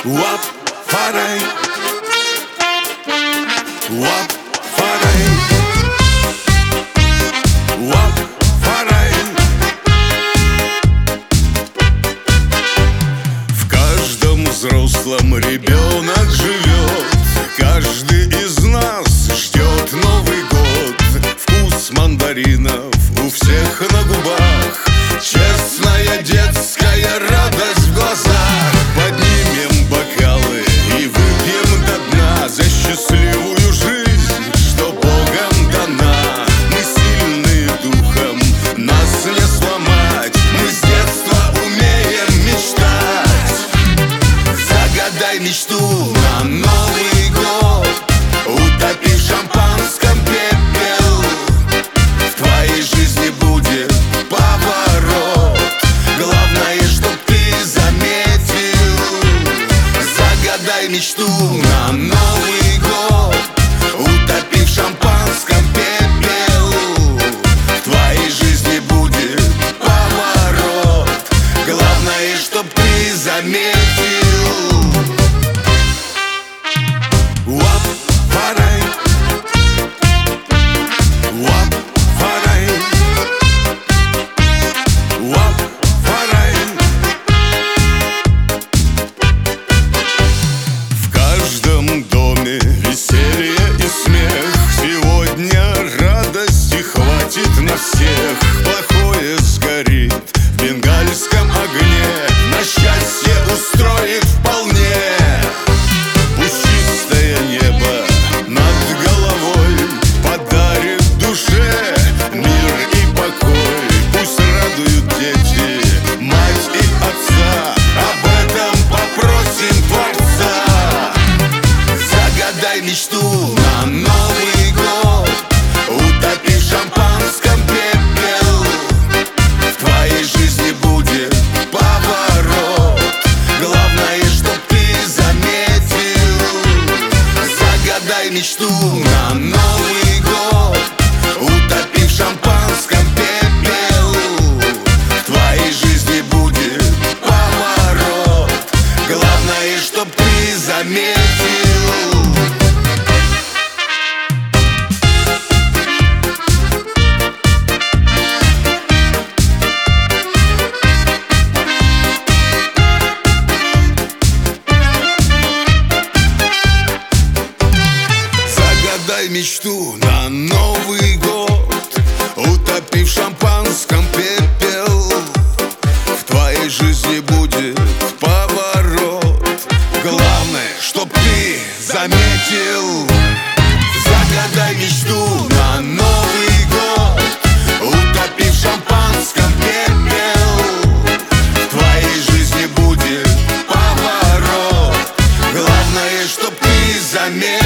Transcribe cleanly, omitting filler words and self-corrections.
Wap Farai, Wap Farai, Wap Farai. В каждом взрослом ребенок живет, каждый из нас ждет Новый год. Вкус мандаринов у всех на губах, честная детская радость в глазах. Поднимем бокалы и выпьем до дна за счастливую жизнь, что Богом дана. Мы сильные духом, нас не сломать, мы с детства умеем мечтать. Загадай мечту на Новый год, утопи в шампанском пепел. В твоей жизни будет поворот, главное, чтоб ты заметил. Загадай мечту на Новый год, утопи в шампанском пепел. В твоей жизни будет поворот, главное, чтоб ты заметил. Wap Farai, Wap Farai, Wap Farai. В каждом доме веселье и смех, сегодня радости хватит на всех. Плохое сгорит в бенгальском огне, на счастье устроит вполне. Пусть чистое небо над головой подарит душе мир и покой. Пусть радуют дети, мать и отца, об этом попросим Творца. Загадай мечту на Новый год, утопи в шампанском пепел. В твоей жизни будет поворот, главное, чтоб ты заметил. Загадай мечту на Новый год, утопи в шампанском пепел. В твоей жизни будет поворот, главное, чтоб ты заметил. Загадай мечту на Новый год, утопи в шампанском пепел. В твоей жизни будет поворот, главное, чтоб ты заметил. Загадай мечту на Новый год, утопи в шампанском пепел. В твоей жизни будет поворот, главное, чтоб ты заметил.